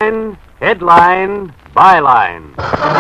Dateline, headline, byline.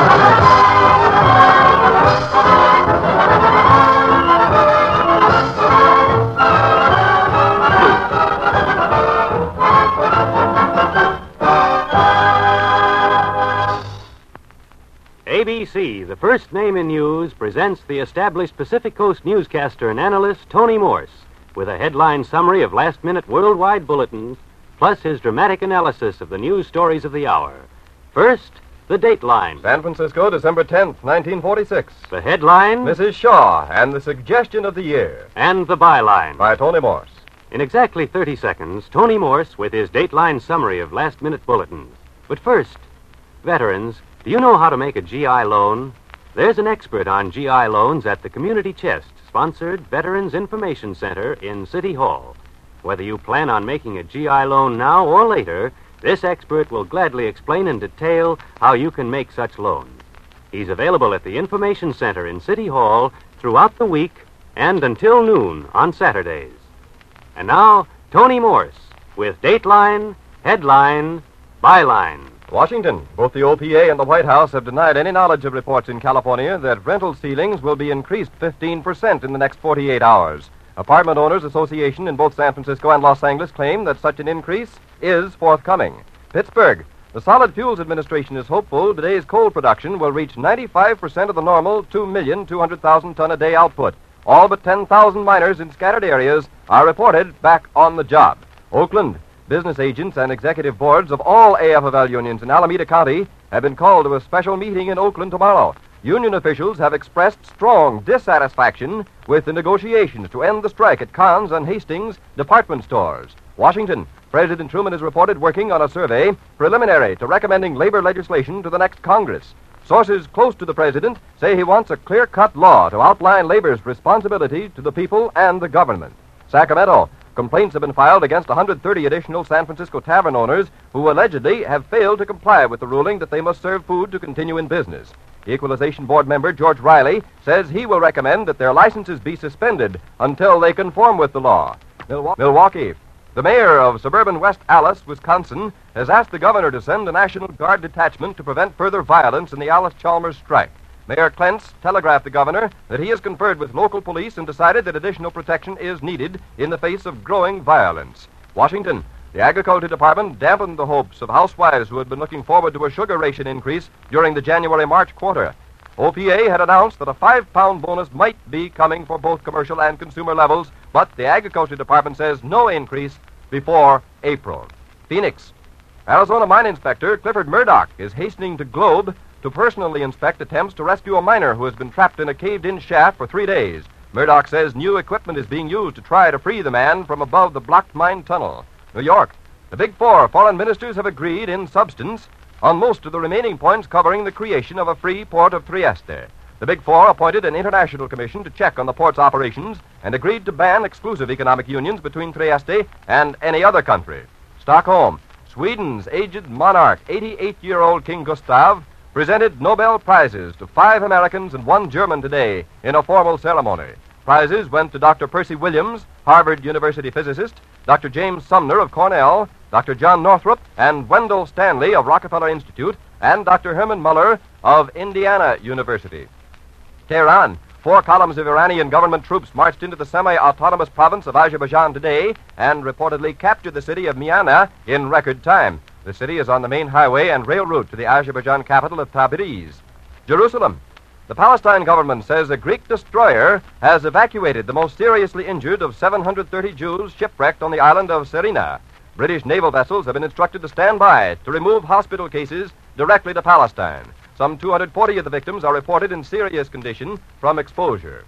ABC, the first name in news, presents the established Pacific Coast newscaster and analyst Tony Morse with a headline summary of last-minute worldwide bulletins, plus his dramatic analysis of the news stories of the hour. First, the Dateline. San Francisco, December 10th, 1946. The headline. Mrs. Shaw and the Suggestion of the Year. And the byline. By Tony Morse. In exactly 30 seconds, Tony Morse with his Dateline summary of last-minute bulletins. But first, veterans, do you know how to make a GI loan? There's an expert on GI loans at the Community Chest-sponsored Veterans Information Center in City Hall. Whether you plan on making a GI loan now or later, this expert will gladly explain in detail how you can make such loans. He's available at the Information Center in City Hall throughout the week and until noon on Saturdays. And now, Tony Morse with Dateline, headline, byline. Washington. Both the OPA and the White House have denied any knowledge of reports in California that rental ceilings will be increased 15% in the next 48 hours. Apartment Owners Association in both San Francisco and Los Angeles claim that such an increase is forthcoming. Pittsburgh. The Solid Fuels Administration is hopeful today's coal production will reach 95% of the normal 2,200,000 ton a day output. All but 10,000 miners in scattered areas are reported back on the job. Oakland. Business agents and executive boards of all AFL unions in Alameda County have been called to a special meeting in Oakland tomorrow. Union officials have expressed strong dissatisfaction with the negotiations to end the strike at Conn's and Hastings department stores. Washington. President Truman is reported working on a survey preliminary to recommending labor legislation to the next Congress. Sources close to the president say he wants a clear-cut law to outline labor's responsibility to the people and the government. Sacramento. Complaints have been filed against 130 additional San Francisco tavern owners who allegedly have failed to comply with the ruling that they must serve food to continue in business. The Equalization Board member, George Riley, says he will recommend that their licenses be suspended until they conform with the law. Milwaukee. The mayor of suburban West Allis, Wisconsin, has asked the governor to send a National Guard detachment to prevent further violence in the Allis-Chalmers strike. Mayor Klentz telegraphed the governor that he has conferred with local police and decided that additional protection is needed in the face of growing violence. Washington. The Agriculture Department dampened the hopes of housewives who had been looking forward to a sugar ration increase during the January-March quarter. OPA had announced that a 5-pound bonus might be coming for both commercial and consumer levels, but the Agriculture Department says no increase before April. Phoenix. Arizona Mine Inspector Clifford Murdoch is hastening to Globe to personally inspect attempts to rescue a miner who has been trapped in a caved-in shaft for 3 days. Murdoch says new equipment is being used to try to free the man from above the blocked mine tunnel. New York. The Big Four foreign ministers have agreed in substance on most of the remaining points covering the creation of a free port of Trieste. The Big Four appointed an international commission to check on the port's operations and agreed to ban exclusive economic unions between Trieste and any other country. Stockholm. Sweden's aged monarch, 88-year-old King Gustav, presented Nobel Prizes to 5 Americans and 1 German today in a formal ceremony. Prizes went to Dr. Percy Williams, Harvard University physicist, Dr. James Sumner of Cornell, Dr. John Northrop and Wendell Stanley of Rockefeller Institute, and Dr. Herman Muller of Indiana University. Tehran. 4 columns of Iranian government troops marched into the semi-autonomous province of Azerbaijan today and reportedly captured the city of Miana in record time. The city is on the main highway and rail route to the Azerbaijan capital of Tabriz. Jerusalem. The Palestine government says a Greek destroyer has evacuated the most seriously injured of 730 Jews shipwrecked on the island of Serina. British naval vessels have been instructed to stand by to remove hospital cases directly to Palestine. Some 240 of the victims are reported in serious condition from exposure.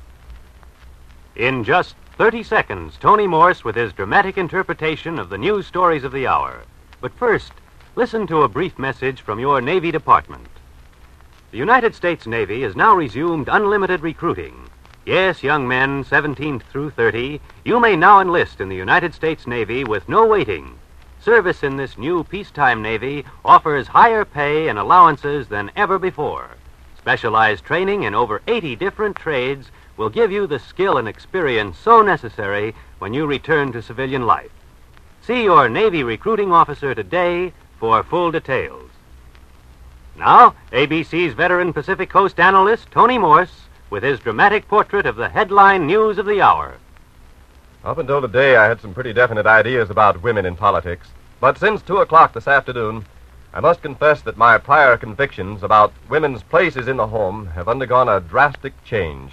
In just 30 seconds, Tony Morse with his dramatic interpretation of the news stories of the hour. But first, listen to a brief message from your Navy Department. The United States Navy has now resumed unlimited recruiting. Yes, young men, 17 through 30, you may now enlist in the United States Navy with no waiting. Service in this new peacetime Navy offers higher pay and allowances than ever before. Specialized training in over 80 different trades will give you the skill and experience so necessary when you return to civilian life. See your Navy recruiting officer today for full details. Now, ABC's veteran Pacific Coast analyst, Tony Morse, with his dramatic portrait of the headline news of the hour. Up until today, I had some pretty definite ideas about women in politics. But since 2 o'clock this afternoon, I must confess that my prior convictions about women's places in the home have undergone a drastic change.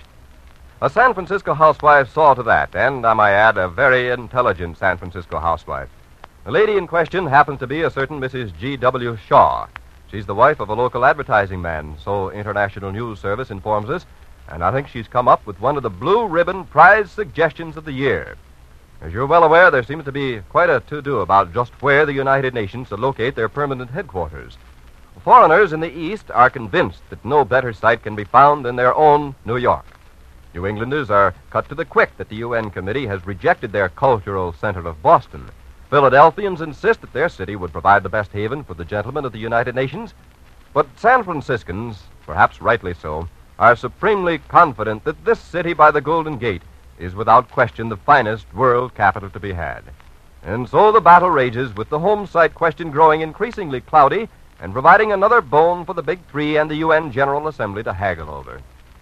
A San Francisco housewife saw to that, and, I might add, a very intelligent San Francisco housewife. The lady in question happens to be a certain Mrs. G.W. Shaw. She's the wife of a local advertising man, so International News Service informs us, and I think she's come up with one of the blue ribbon prize suggestions of the year. As you're well aware, there seems to be quite a to-do about just where the United Nations should locate their permanent headquarters. Foreigners in the East are convinced that no better site can be found than their own New York. New Englanders are cut to the quick that the UN Committee has rejected their cultural center of Boston. Philadelphians insist that their city would provide the best haven for the gentlemen of the United Nations. But San Franciscans, perhaps rightly so, are supremely confident that this city by the Golden Gate is without question the finest world capital to be had. And so the battle rages, with the home site question growing increasingly cloudy and providing another bone for the Big Three and the UN General Assembly to haggle over.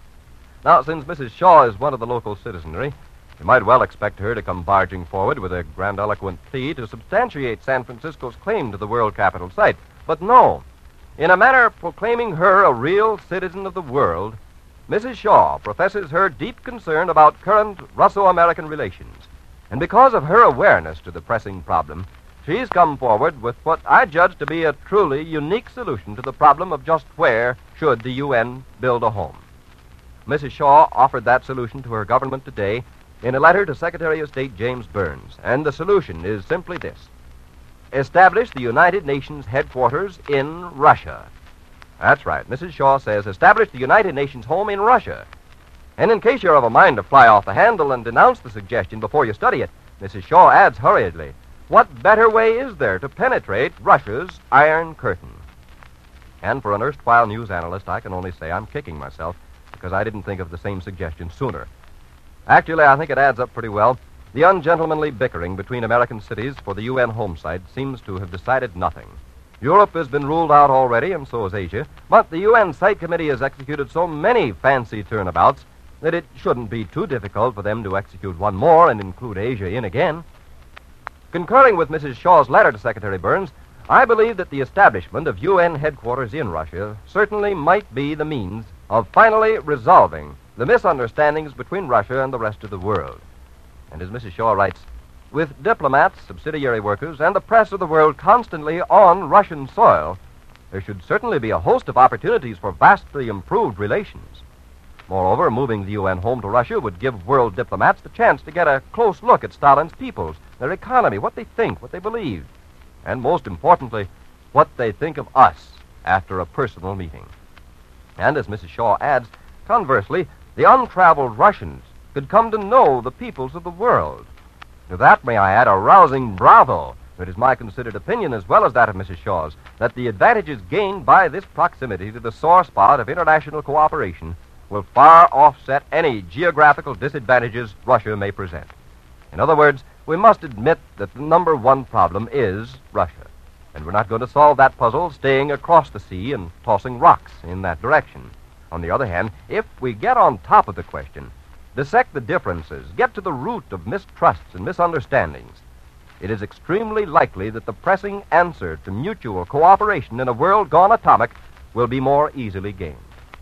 Now, since Mrs. Shaw is one of the local citizenry, you might well expect her to come barging forward with a grandiloquent plea to substantiate San Francisco's claim to the world capital site. But no. In a manner proclaiming her a real citizen of the world, Mrs. Shaw professes her deep concern about current Russo-American relations. And because of her awareness to the pressing problem, she's come forward with what I judge to be a truly unique solution to the problem of just where should the UN build a home. Mrs. Shaw offered that solution to her government today in a letter to Secretary of State James Burns, and the solution is simply this: establish the United Nations headquarters in Russia. That's right. Mrs. Shaw says establish the United Nations home in Russia. And in case you're of a mind to fly off the handle and denounce the suggestion before you study it, Mrs. Shaw adds hurriedly, what better way is there to penetrate Russia's Iron Curtain? And for an erstwhile news analyst, I can only say I'm kicking myself because I didn't think of the same suggestion sooner. Actually, I think it adds up pretty well. The ungentlemanly bickering between American cities for the UN home site seems to have decided nothing. Europe has been ruled out already, and so has Asia, but the UN Site Committee has executed so many fancy turnabouts that it shouldn't be too difficult for them to execute one more and include Asia in again. Concurring with Mrs. Shaw's letter to Secretary Burns, I believe that the establishment of UN headquarters in Russia certainly might be the means of finally resolving the misunderstandings between Russia and the rest of the world. And as Mrs. Shaw writes, with diplomats, subsidiary workers, and the press of the world constantly on Russian soil, there should certainly be a host of opportunities for vastly improved relations. Moreover, moving the UN home to Russia would give world diplomats the chance to get a close look at Stalin's peoples, their economy, what they think, what they believe, and most importantly, what they think of us after a personal meeting. And as Mrs. Shaw adds, conversely, the untraveled Russians could come to know the peoples of the world. To that, may I add, a rousing bravo. It is my considered opinion, as well as that of Mrs. Shaw's, that the advantages gained by this proximity to the sore spot of international cooperation will far offset any geographical disadvantages Russia may present. In other words, we must admit that the number one problem is Russia, and we're not going to solve that puzzle staying across the sea and tossing rocks in that direction. On the other hand, if we get on top of the question, dissect the differences, get to the root of mistrusts and misunderstandings, it is extremely likely that the pressing answer to mutual cooperation in a world gone atomic will be more easily gained.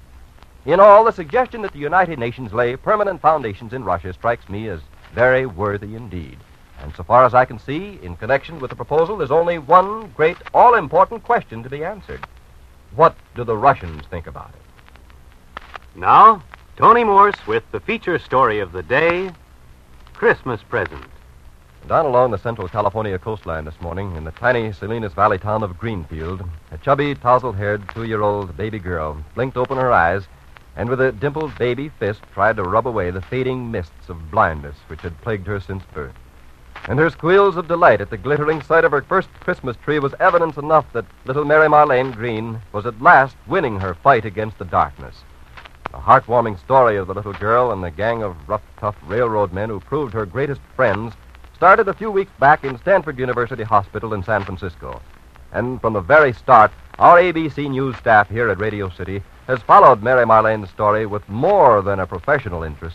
In all, the suggestion that the United Nations lay permanent foundations in Russia strikes me as very worthy indeed. And so far as I can see, in connection with the proposal, there's only one great, all-important question to be answered. What do the Russians think about it? Now, Tony Morse with the feature story of the day, Christmas Present. Down along the central California coastline this morning, in the tiny Salinas Valley town of Greenfield, a chubby, tousled-haired 2-year-old baby girl blinked open her eyes and with a dimpled baby fist tried to rub away the fading mists of blindness which had plagued her since birth. And her squeals of delight at the glittering sight of her first Christmas tree was evidence enough that little Mary Marlene Green was at last winning her fight against the darkness. The heartwarming story of the little girl and the gang of rough, tough railroad men who proved her greatest friends started a few weeks back in Stanford University Hospital in San Francisco. And from the very start, our ABC News staff here at Radio City has followed Mary Marlene's story with more than a professional interest.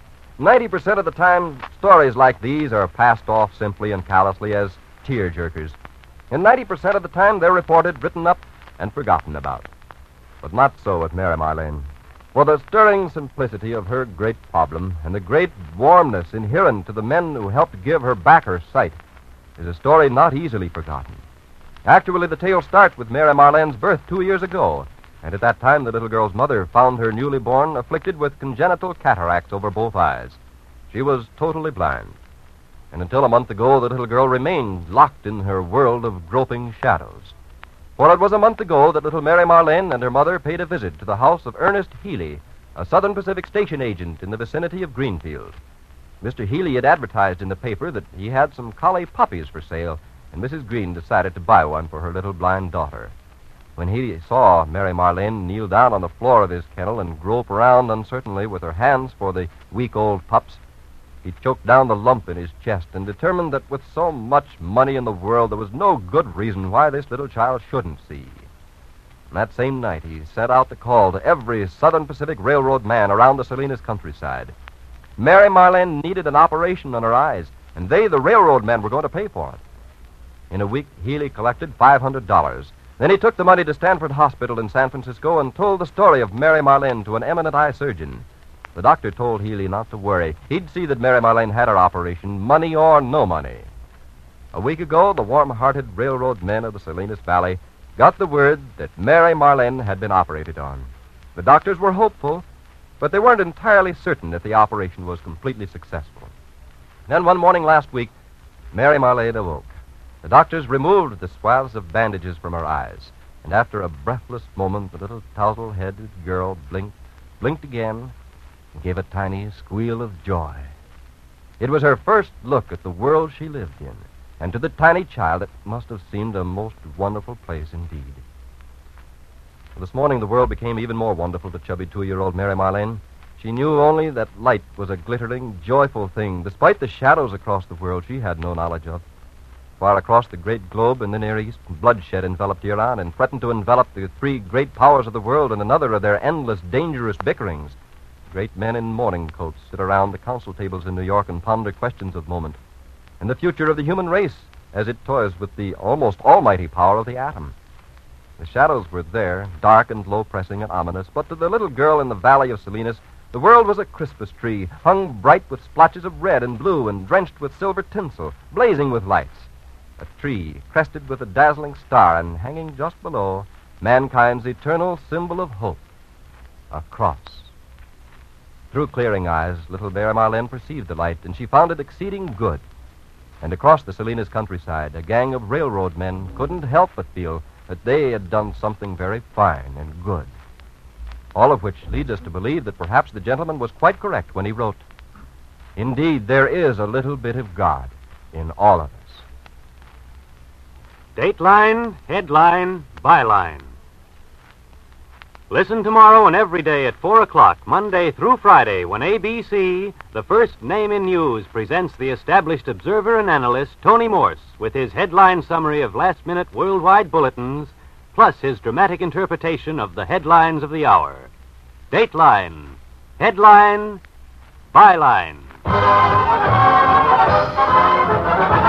90% of the time, stories like these are passed off simply and callously as tear-jerkers. And 90% of the time, they're reported, written up, and forgotten about. But not so with Mary Marlene. For the stirring simplicity of her great problem and the great warmness inherent to the men who helped give her back her sight is a story not easily forgotten. Actually, the tale starts with Mary Marlene's birth 2 years ago, and at that time the little girl's mother found her newly born afflicted with congenital cataracts over both eyes. She was totally blind. And until a month ago, the little girl remained locked in her world of groping shadows. For it was a month ago that little Mary Marlene and her mother paid a visit to the house of Ernest Healy, a Southern Pacific station agent in the vicinity of Greenfield. Mr. Healy had advertised in the paper that he had some collie puppies for sale, and Mrs. Green decided to buy one for her little blind daughter. When he saw Mary Marlene kneel down on the floor of his kennel and grope around uncertainly with her hands for the week-old pups, he choked down the lump in his chest and determined that with so much money in the world, there was no good reason why this little child shouldn't see. And that same night, he sent out the call to every Southern Pacific Railroad man around the Salinas countryside. Mary Marlene needed an operation on her eyes, and they, the railroad men, were going to pay for it. In a week, Healy collected $500. Then he took the money to Stanford Hospital in San Francisco and told the story of Mary Marlene to an eminent eye surgeon. The doctor told Healy not to worry. He'd see that Mary Marlene had her operation, money or no money. A week ago, the warm-hearted railroad men of the Salinas Valley got the word that Mary Marlene had been operated on. The doctors were hopeful, but they weren't entirely certain that the operation was completely successful. Then one morning last week, Mary Marlene awoke. The doctors removed the swathes of bandages from her eyes, and after a breathless moment, the little tousle-headed girl blinked again, and gave a tiny squeal of joy. It was her first look at the world she lived in, and to the tiny child it must have seemed a most wonderful place indeed. This morning the world became even more wonderful to chubby 2-year-old Mary Marlene. She knew only that light was a glittering, joyful thing, despite the shadows across the world she had no knowledge of. Far across the great globe in the Near East, bloodshed enveloped Iran and threatened to envelop the 3 great powers of the world in another of their endless, dangerous bickerings. Great men in mourning coats sit around the council tables in New York and ponder questions of moment, and the future of the human race as it toys with the almost almighty power of the atom. The shadows were there, dark and low-pressing and ominous, but to the little girl in the valley of Salinas, the world was a Christmas tree, hung bright with splotches of red and blue and drenched with silver tinsel, blazing with lights. A tree crested with a dazzling star, and hanging just below, mankind's eternal symbol of hope, a cross. Through clearing eyes, little Mary Marlene perceived the light, and she found it exceeding good. And across the Salinas countryside, a gang of railroad men couldn't help but feel that they had done something very fine and good. All of which leads us to believe that perhaps the gentleman was quite correct when he wrote, "Indeed, there is a little bit of God in all of us." Dateline, headline, byline. Listen tomorrow and every day at 4 o'clock, Monday through Friday, when ABC, the first name in news, presents the established observer and analyst, Tony Morse, with his headline summary of last-minute worldwide bulletins, plus his dramatic interpretation of the headlines of the hour. Dateline, headline, byline.